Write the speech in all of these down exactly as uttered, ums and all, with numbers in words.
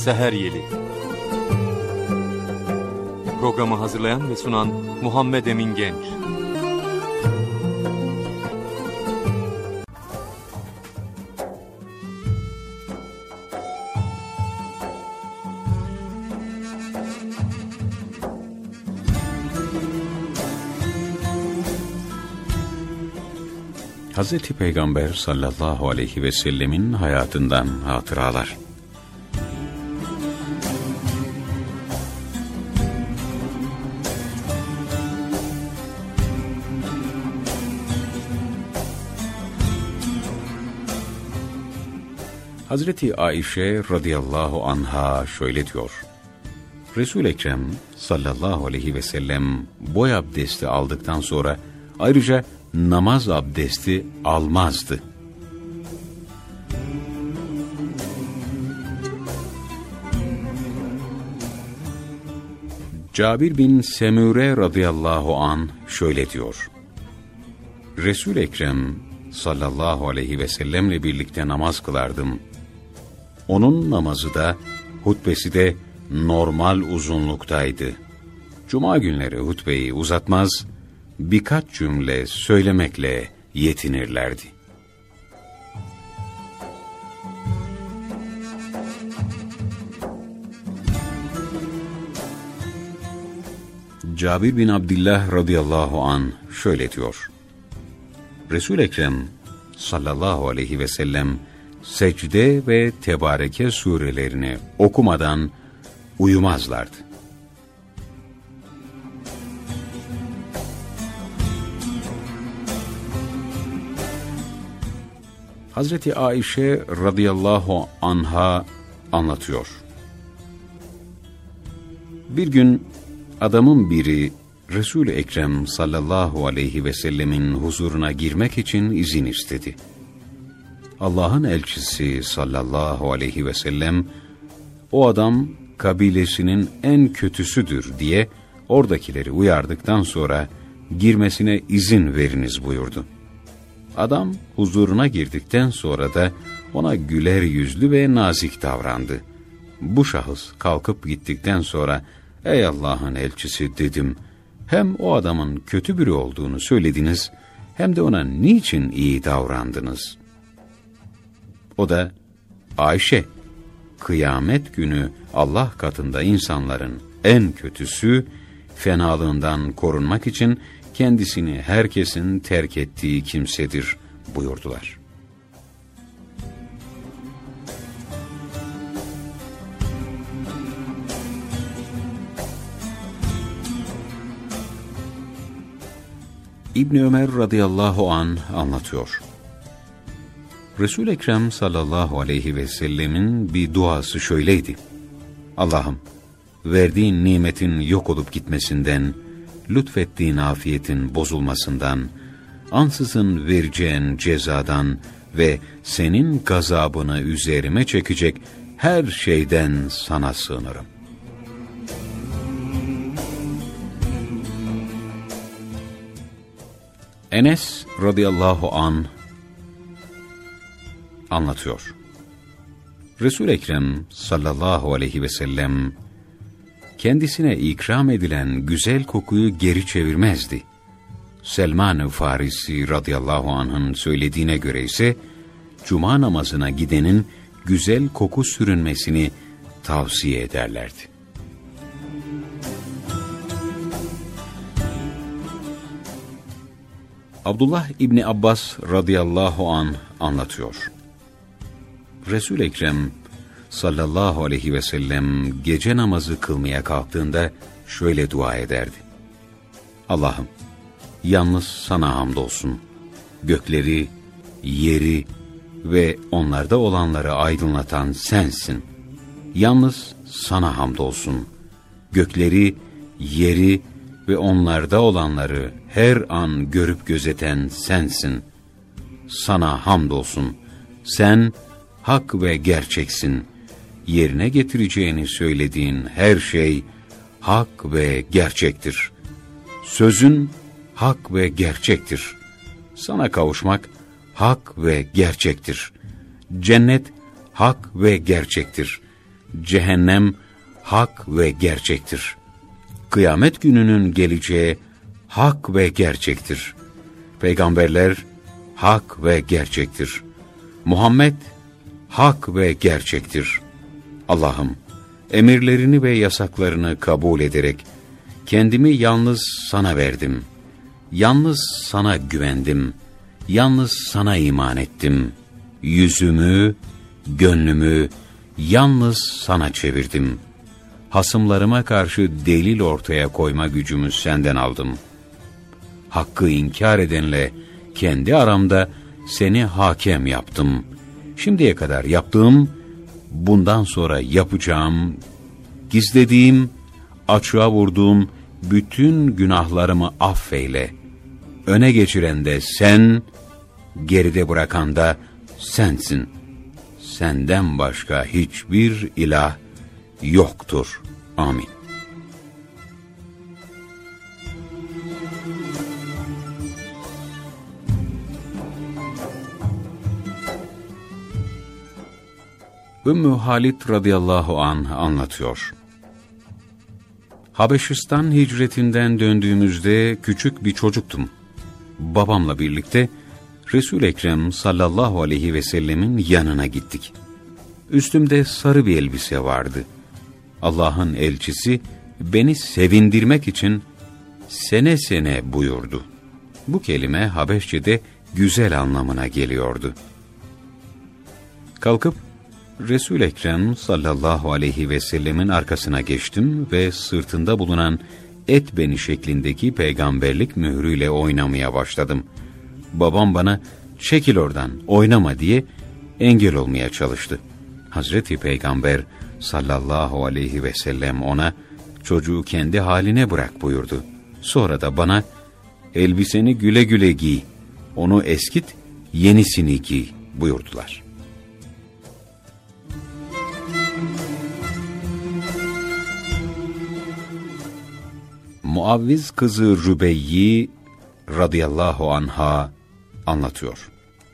Seher Yeli. Programı hazırlayan ve sunan Muhammed Emin Genç. Hazreti Peygamber sallallahu aleyhi ve sellemin hayatından hatıralar. Hazreti Ayşe radıyallahu anha şöyle diyor: Resul-i Ekrem sallallahu aleyhi ve sellem boy abdesti aldıktan sonra ayrıca namaz abdesti almazdı. Cabir bin Semure radıyallahu an şöyle diyor: Resul-i Ekrem sallallahu aleyhi ve sellemle birlikte namaz kılardım. Onun namazı da, hutbesi de normal uzunluktaydı. Cuma günleri hutbeyi uzatmaz, birkaç cümle söylemekle yetinirlerdi. Cabir bin Abdillah radıyallahu an şöyle diyor: Resul-i Ekrem sallallahu aleyhi ve sellem secde ve tebareke surelerini okumadan uyumazlardı. Hazreti Ayşe radıyallahu anha anlatıyor. Bir gün adamın biri Resul-i Ekrem sallallahu aleyhi ve sellemin huzuruna girmek için izin istedi. Allah'ın elçisi sallallahu aleyhi ve sellem, o adam kabilesinin en kötüsüdür diye oradakileri uyardıktan sonra girmesine izin veriniz buyurdu. Adam huzuruna girdikten sonra da ona güler yüzlü ve nazik davrandı. Bu şahıs kalkıp gittikten sonra, ey Allah'ın elçisi dedim, hem o adamın kötü biri olduğunu söylediniz, hem de ona niçin iyi davrandınız? O da, Ayşe, kıyamet günü Allah katında insanların en kötüsü, fenalığından korunmak için kendisini herkesin terk ettiği kimsedir buyurdular. İbn Ömer radıyallahu an anlatıyor. Resul-i Ekrem sallallahu aleyhi ve sellemin bir duası şöyleydi: Allah'ım, verdiğin nimetin yok olup gitmesinden, lütfettiğin afiyetin bozulmasından, ansızın vereceğin cezadan ve senin gazabını üzerime çekecek her şeyden sana sığınırım. Enes radıyallahu an anlatıyor. Resul-i Ekrem sallallahu aleyhi ve sellem kendisine ikram edilen güzel kokuyu geri çevirmezdi. Selman-ı Farisi radıyallahu anh'ın söylediğine göre ise cuma namazına gidenin güzel koku sürünmesini tavsiye ederlerdi. Abdullah İbni Abbas radıyallahu anh anlatıyor. Resul-i Ekrem sallallahu aleyhi ve sellem gece namazı kılmaya kalktığında şöyle dua ederdi: Allah'ım, yalnız sana hamdolsun. Gökleri, yeri ve onlarda olanları aydınlatan sensin. Yalnız sana hamdolsun. Gökleri, yeri ve onlarda olanları her an görüp gözeten sensin. Sana hamdolsun. Sen hak ve gerçeksin. Yerine getireceğini söylediğin her şey hak ve gerçektir. Sözün hak ve gerçektir. Sana kavuşmak hak ve gerçektir. Cennet hak ve gerçektir. cehennem hak ve gerçektir. Kıyamet gününün geleceği hak ve gerçektir. Peygamberler hak ve gerçektir. Muhammed hak ve gerçektir. Allah'ım, emirlerini ve yasaklarını kabul ederek kendimi yalnız sana verdim. Yalnız sana güvendim. Yalnız sana iman ettim. Yüzümü, gönlümü yalnız sana çevirdim. Hasımlarıma karşı delil ortaya koyma gücümü senden aldım. Hakkı inkar edenle kendi aramda seni hakem yaptım. Şimdiye kadar yaptığım, bundan sonra yapacağım, gizlediğim, açığa vurduğum bütün günahlarımı affeyle. Öne geçiren de sen, geride bırakan da sensin. Senden başka hiçbir ilah yoktur. Amin. Ümmü Halid radıyallahu anh anlatıyor. Habeşistan hicretinden döndüğümüzde küçük bir çocuktum. Babamla birlikte Resul-i Ekrem sallallahu aleyhi ve sellemin yanına gittik. Üstümde sarı bir elbise vardı. Allah'ın elçisi beni sevindirmek için sene sene buyurdu. Bu kelime Habeşçe'de güzel anlamına geliyordu. Kalkıp Resul-i Ekrem sallallahu aleyhi ve sellemin arkasına geçtim ve sırtında bulunan et beni şeklindeki peygamberlik mührüyle oynamaya başladım. Babam bana çekil oradan oynama diye engel olmaya çalıştı. Hazreti Peygamber sallallahu aleyhi ve sellem ona çocuğu kendi haline bırak buyurdu. Sonra da bana elbiseni güle güle giy, onu eskit, yenisini giy buyurdular. Muavviz kızı Rübeyyi radıyallahu anha anlatıyor.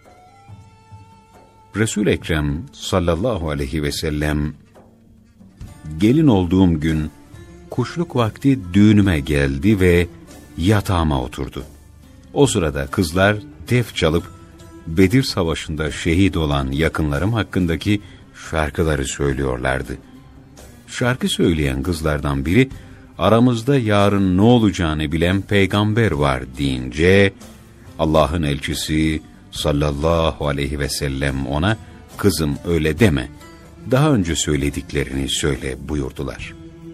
Resul-i Ekrem sallallahu aleyhi ve sellem gelin olduğum gün kuşluk vakti düğünüme geldi ve yatağıma oturdu. O sırada kızlar tef çalıp Bedir Savaşı'nda şehit olan yakınlarım hakkındaki şarkıları söylüyorlardı. Şarkı söyleyen kızlardan biri aramızda yarın ne olacağını bilen peygamber var deyince Allah'ın elçisi sallallahu aleyhi ve sellem ona kızım öyle deme, daha önce söylediklerini söyle buyurdular.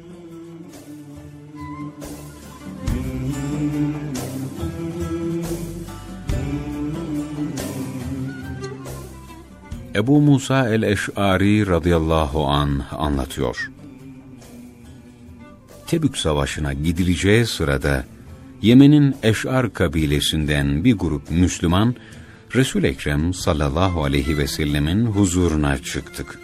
Ebu Musa el-Eş'ari radıyallahu anh anlatıyor. Tebük Savaşı'na gidileceği sırada Yemen'in Eş'ar kabilesinden bir grup Müslüman Resul-i Ekrem sallallahu aleyhi ve sellemin huzuruna çıktık.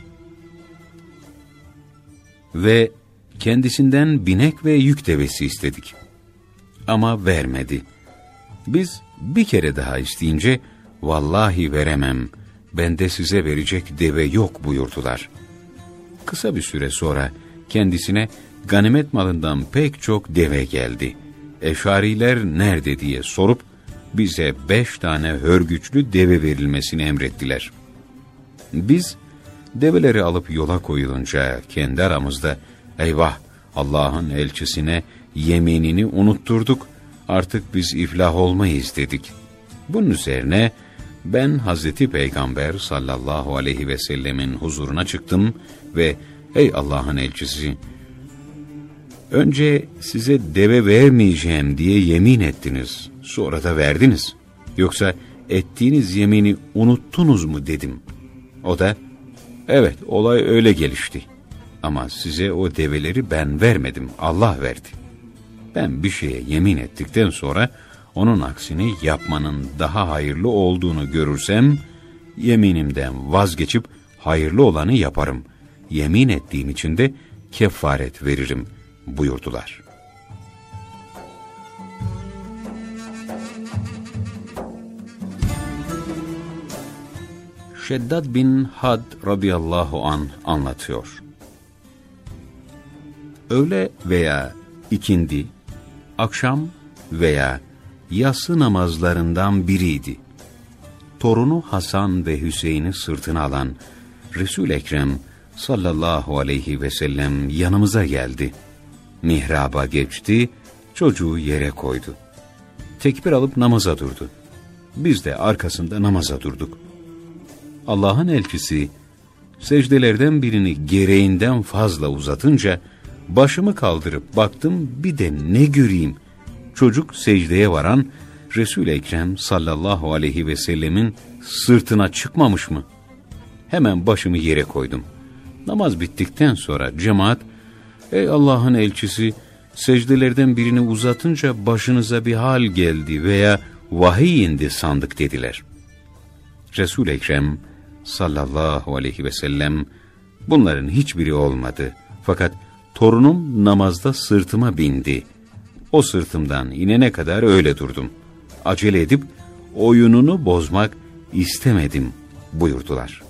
Ve kendisinden binek ve yük devesi istedik. Ama vermedi. Biz bir kere daha isteyince vallahi veremem, bende size verecek deve yok buyurdular. Kısa bir süre sonra kendisine ganimet malından pek çok deve geldi. Eşariler nerede diye sorup bize beş tane hörgüçlü deve verilmesini emrettiler. Biz develeri alıp yola koyulunca kendi aramızda eyvah Allah'ın elçisine yeminini unutturduk, artık biz iflah olmayız dedik. Bunun üzerine ben Hazreti Peygamber sallallahu aleyhi ve sellemin huzuruna çıktım ve ey Allah'ın elçisi, önce size deve vermeyeceğim diye yemin ettiniz, sonra da verdiniz. Yoksa ettiğiniz yemini unuttunuz mu dedim. O da, evet olay öyle gelişti. Ama size o develeri ben vermedim, Allah verdi. Ben bir şeye yemin ettikten sonra onun aksini yapmanın daha hayırlı olduğunu görürsem, yeminimden vazgeçip hayırlı olanı yaparım. Yemin ettiğim için de kefaret veririm buyurdular. Şeddad bin Had radıyallahu anh anlatıyor. öğle veya ikindi, akşam veya yatsı namazlarından biriydi. Torunu Hasan ve Hüseyin'i sırtına alan Resul-i Ekrem sallallahu aleyhi ve sellem yanımıza geldi. Mihraba geçti, çocuğu yere koydu. Tekbir alıp namaza durdu. Biz de arkasında namaza durduk. Allah'ın elçisi secdelerden birini gereğinden fazla uzatınca başımı kaldırıp baktım, bir de ne göreyim? Çocuk secdeye varan Resul-i Ekrem sallallahu aleyhi ve sellemin sırtına çıkmamış mı? Hemen başımı yere koydum. Namaz bittikten sonra cemaat, ey Allah'ın elçisi, secdelerden birini uzatınca başınıza bir hal geldi veya vahiy indi sandık dediler. Resul-i Ekrem sallallahu aleyhi ve sellem, bunların hiçbiri olmadı. Fakat torunum namazda sırtıma bindi. O sırtımdan inene kadar öyle durdum. Acele edip oyununu bozmak istemedim buyurdular.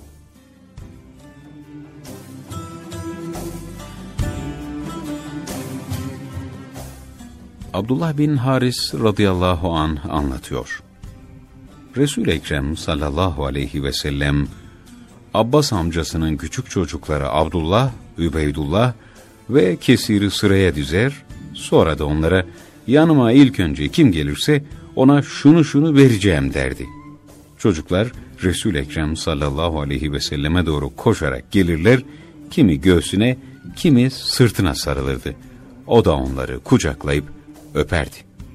Abdullah bin Haris radıyallahu anh anlatıyor. Resul-i Ekrem sallallahu aleyhi ve sellem, Abbas amcasının küçük çocukları Abdullah, Übeydullah ve Kesir'i sıraya dizer, sonra da onlara yanıma ilk önce kim gelirse ona şunu şunu vereceğim derdi. Çocuklar Resul-i Ekrem sallallahu aleyhi ve selleme doğru koşarak gelirler, kimi göğsüne, kimi sırtına sarılırdı. O da onları kucaklayıp öperdi.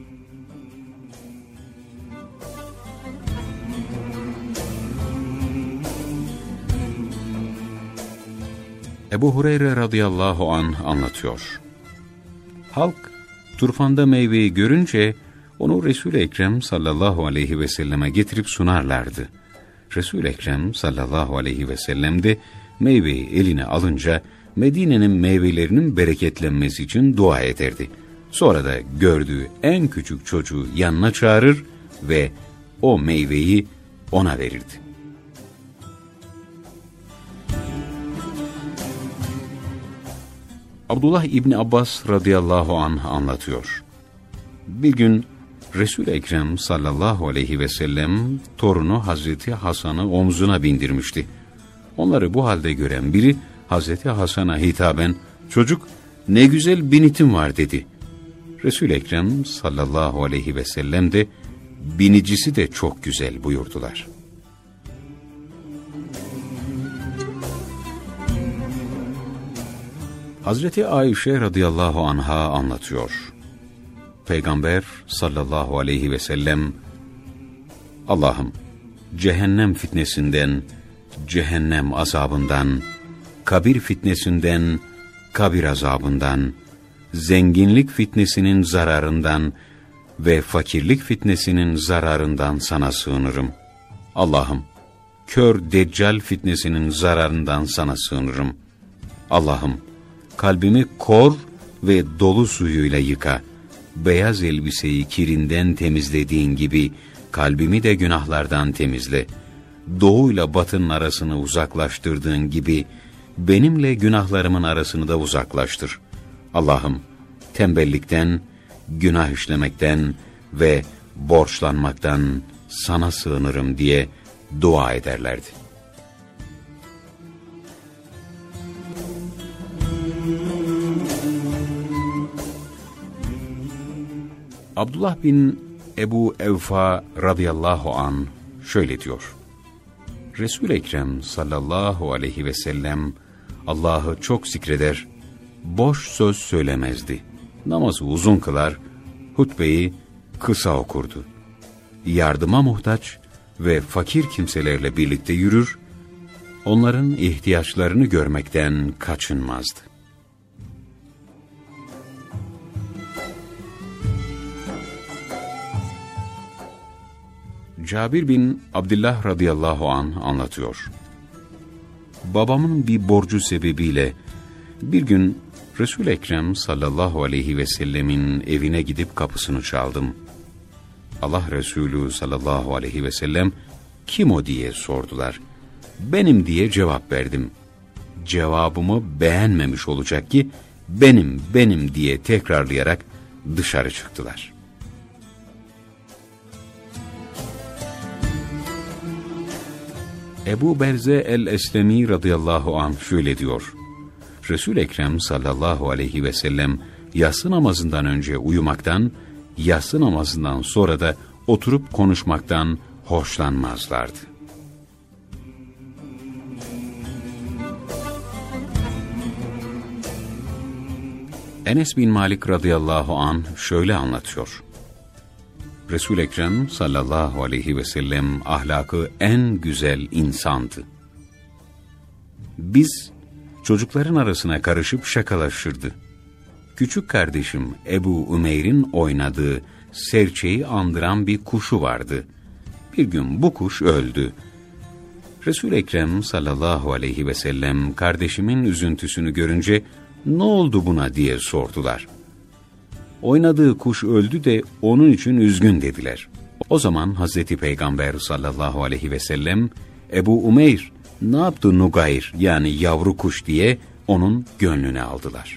Ebu Hureyre radıyallahu anh anlatıyor. Halk turfanda meyveyi görünce onu Resul-i Ekrem sallallahu aleyhi ve selleme getirip sunarlardı. Resul-i Ekrem sallallahu aleyhi ve sellem de meyveyi eline alınca Medine'nin meyvelerinin bereketlenmesi için dua ederdi. Sonra da gördüğü en küçük çocuğu yanına çağırır ve o meyveyi ona verirdi. Abdullah İbni Abbas radıyallahu anh anlatıyor. Bir gün Resul-i Ekrem sallallahu aleyhi ve sellem torunu Hazreti Hasan'ı omzuna bindirmişti. Onları bu halde gören biri Hazreti Hasan'a hitaben, çocuk ne güzel binitim var dedi. Resul-i Ekrem sallallahu aleyhi ve sellem de binicisi de çok güzel buyurdular. Hazreti Ayşe radıyallahu anha anlatıyor. Peygamber sallallahu aleyhi ve sellem, Allah'ım cehennem fitnesinden, cehennem azabından, kabir fitnesinden, kabir azabından, zenginlik fitnesinin zararından ve fakirlik fitnesinin zararından sana sığınırım. Allah'ım kör deccal fitnesinin zararından sana sığınırım. Allah'ım kalbimi kor ve dolu suyuyla yıka. Beyaz elbiseyi kirinden temizlediğin gibi kalbimi de günahlardan temizle. Doğuyla batının arasını uzaklaştırdığın gibi benimle günahlarımın arasını da uzaklaştır. Allah'ım tembellikten, günah işlemekten ve borçlanmaktan sana sığınırım diye dua ederlerdi. Abdullah bin Ebu Evfa radıyallahu an şöyle diyor. Resul-i Ekrem sallallahu aleyhi ve sellem Allah'ı çok zikreder, boş söz söylemezdi. Namazı uzun kılar, hutbeyi kısa okurdu. Yardıma muhtaç ve fakir kimselerle birlikte yürür, onların ihtiyaçlarını görmekten kaçınmazdı. Cabir bin Abdullah radıyallahu anh anlatıyor. Babamın bir borcu sebebiyle bir gün Resul-i Ekrem sallallahu aleyhi ve sellemin evine gidip kapısını çaldım. Allah Resulü sallallahu aleyhi ve sellem kim o diye sordular. Benim diye cevap verdim. Cevabımı beğenmemiş olacak ki benim, benim diye tekrarlayarak dışarı çıktılar. Ebu Berze el-Eslemi radıyallahu anh şöyle diyor: Resul-i Ekrem sallallahu aleyhi ve sellem yatsı namazından önce uyumaktan, yatsı namazından sonra da oturup konuşmaktan hoşlanmazlardı. Enes bin Malik radıyallahu anh şöyle anlatıyor: Resul-i Ekrem sallallahu aleyhi ve sellem ahlakı en güzel insandı. Biz çocukların arasına karışıp şakalaşırdı. Küçük kardeşim Ebu Ümeyr'in oynadığı serçeyi andıran bir kuşu vardı. Bir gün bu kuş öldü. Resul-i Ekrem sallallahu aleyhi ve sellem kardeşimin üzüntüsünü görünce ne oldu buna diye sordular. Oynadığı kuş öldü de onun için üzgün dediler. O zaman Hazreti Peygamber sallallahu aleyhi ve sellem Ebu Umeyr ne yaptı Nugayr yani yavru kuş diye onun gönlünü aldılar.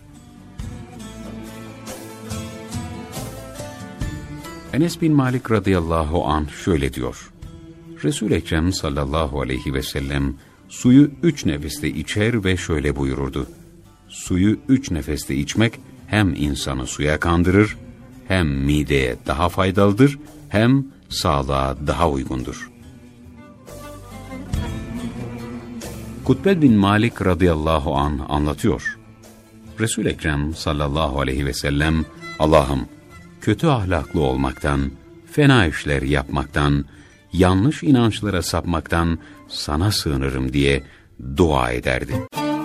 Enes bin Malik radıyallahu anh şöyle diyor: Resul-i Ekrem sallallahu aleyhi ve sellem suyu üç nefeste içer ve şöyle buyururdu: Suyu üç nefeste içmek hem insanı suya kandırır, hem mideye daha faydalıdır, hem sağlığa daha uygundur. Kutbed bin Malik radıyallahu anh anlatıyor: Resul-i Ekrem sallallahu aleyhi ve sellem, Allah'ım kötü ahlaklı olmaktan, fena işler yapmaktan, yanlış inançlara sapmaktan sana sığınırım diye dua ederdi.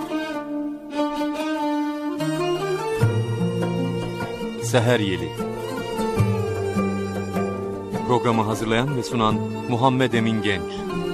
Seher Yeli. Programı hazırlayan ve sunan Muhammed Emin Genç.